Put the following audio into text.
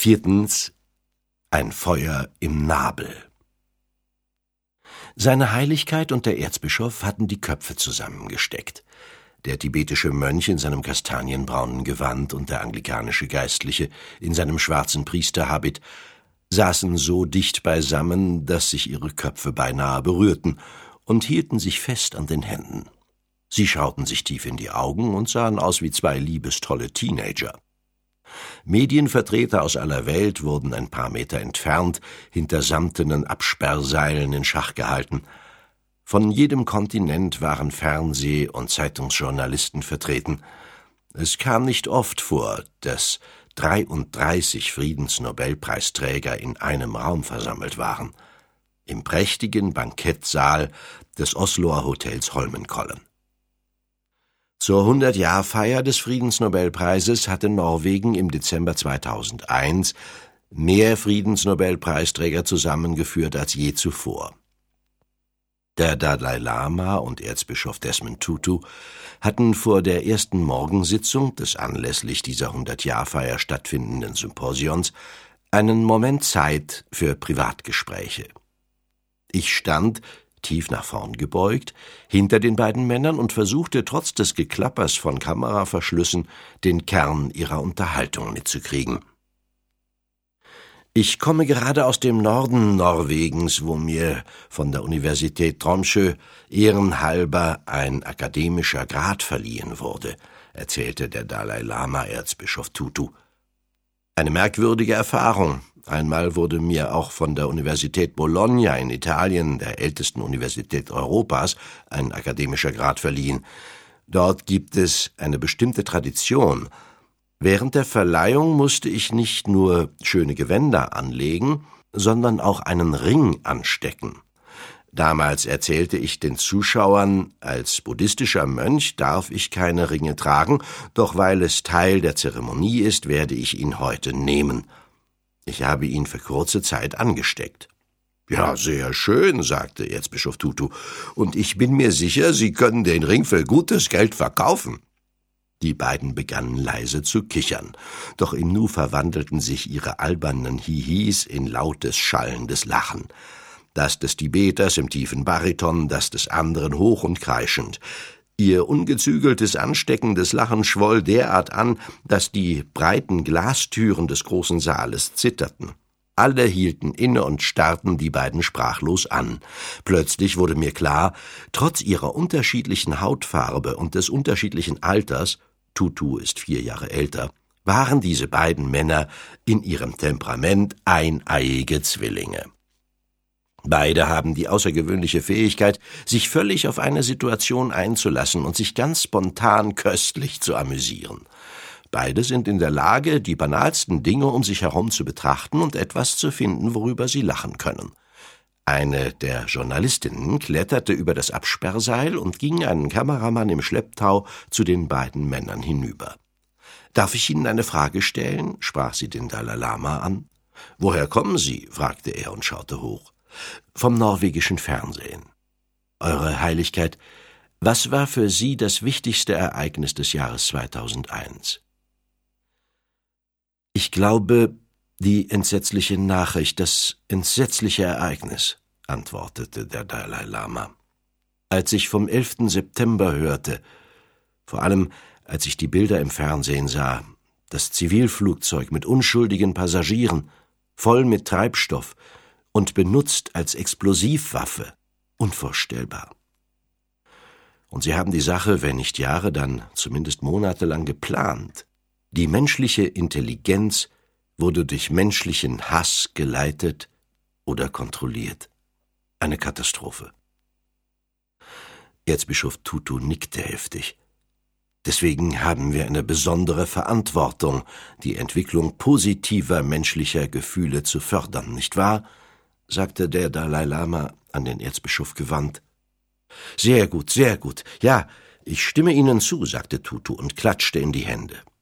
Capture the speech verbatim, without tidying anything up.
Viertens. Ein Feuer im Nabel. Seine Heiligkeit und der Erzbischof hatten die Köpfe zusammengesteckt. Der tibetische Mönch in seinem kastanienbraunen Gewand und der anglikanische Geistliche in seinem schwarzen Priesterhabit saßen so dicht beisammen, dass sich ihre Köpfe beinahe berührten und hielten sich fest an den Händen. Sie schauten sich tief in die Augen und sahen aus wie zwei liebestolle Teenager. Medienvertreter aus aller Welt wurden ein paar Meter entfernt hinter samtenen Absperrseilen in Schach gehalten. Von jedem Kontinent waren Fernseh- und Zeitungsjournalisten vertreten. Es kam nicht oft vor, dass dreiunddreißig Friedensnobelpreisträger in einem Raum versammelt waren, im prächtigen Bankettsaal des Osloer Hotels Holmenkollen. Zur hundert-Jahr-Feier des Friedensnobelpreises hatte Norwegen im Dezember zweitausendeins mehr Friedensnobelpreisträger zusammengeführt als je zuvor. Der Dalai Lama und Erzbischof Desmond Tutu hatten vor der ersten Morgensitzung des anlässlich dieser hundert-Jahr-Feier stattfindenden Symposions einen Moment Zeit für Privatgespräche. Ich stand, tief nach vorn gebeugt, hinter den beiden Männern und versuchte trotz des Geklappers von Kameraverschlüssen den Kern ihrer Unterhaltung mitzukriegen. »Ich komme gerade aus dem Norden Norwegens, wo mir von der Universität Tromsø ehrenhalber ein akademischer Grad verliehen wurde«, erzählte der Dalai Lama Erzbischof Tutu. »Eine merkwürdige Erfahrung. Einmal wurde mir auch von der Universität Bologna in Italien, der ältesten Universität Europas, ein akademischer Grad verliehen. Dort gibt es eine bestimmte Tradition. Während der Verleihung musste ich nicht nur schöne Gewänder anlegen, sondern auch einen Ring anstecken. Damals erzählte ich den Zuschauern, als buddhistischer Mönch darf ich keine Ringe tragen, doch weil es Teil der Zeremonie ist, werde ich ihn heute nehmen. Ich habe ihn für kurze Zeit angesteckt.« »Ja, sehr schön«, sagte Erzbischof Tutu, »und ich bin mir sicher, Sie können den Ring für gutes Geld verkaufen.« Die beiden begannen leise zu kichern, doch im Nu verwandelten sich ihre albernen Hihis in lautes, schallendes Lachen. Das des Tibeters im tiefen Bariton, das des anderen hoch und kreischend. Ihr ungezügeltes, ansteckendes Lachen schwoll derart an, dass die breiten Glastüren des großen Saales zitterten. Alle hielten inne und starrten die beiden sprachlos an. Plötzlich wurde mir klar, trotz ihrer unterschiedlichen Hautfarbe und des unterschiedlichen Alters, Tutu ist vier Jahre älter, waren diese beiden Männer in ihrem Temperament eineiige Zwillinge. Beide haben die außergewöhnliche Fähigkeit, sich völlig auf eine Situation einzulassen und sich ganz spontan köstlich zu amüsieren. Beide sind in der Lage, die banalsten Dinge um sich herum zu betrachten und etwas zu finden, worüber sie lachen können. Eine der Journalistinnen kletterte über das Absperrseil und ging einen Kameramann im Schlepptau zu den beiden Männern hinüber. »Darf ich Ihnen eine Frage stellen?«, sprach sie den Dalai Lama an. »Woher kommen Sie?«, fragte er und schaute hoch. »Vom norwegischen Fernsehen.« »Eure Heiligkeit, was war für Sie das wichtigste Ereignis des Jahres zweitausendeins?« »Ich glaube, die entsetzliche Nachricht, das entsetzliche Ereignis«, antwortete der Dalai Lama. »Als ich vom elften September hörte, vor allem als ich die Bilder im Fernsehen sah, das Zivilflugzeug mit unschuldigen Passagieren, voll mit Treibstoff und benutzt als Explosivwaffe, unvorstellbar. Und sie haben die Sache, wenn nicht Jahre, dann zumindest monatelang geplant. Die menschliche Intelligenz wurde durch menschlichen Hass geleitet oder kontrolliert. Eine Katastrophe.« Erzbischof Tutu nickte heftig. »Deswegen haben wir eine besondere Verantwortung, die Entwicklung positiver menschlicher Gefühle zu fördern, nicht wahr?«, sagte der Dalai Lama an den Erzbischof gewandt. »Sehr gut, sehr gut. Ja, ich stimme Ihnen zu«, sagte Tutu und klatschte in die Hände.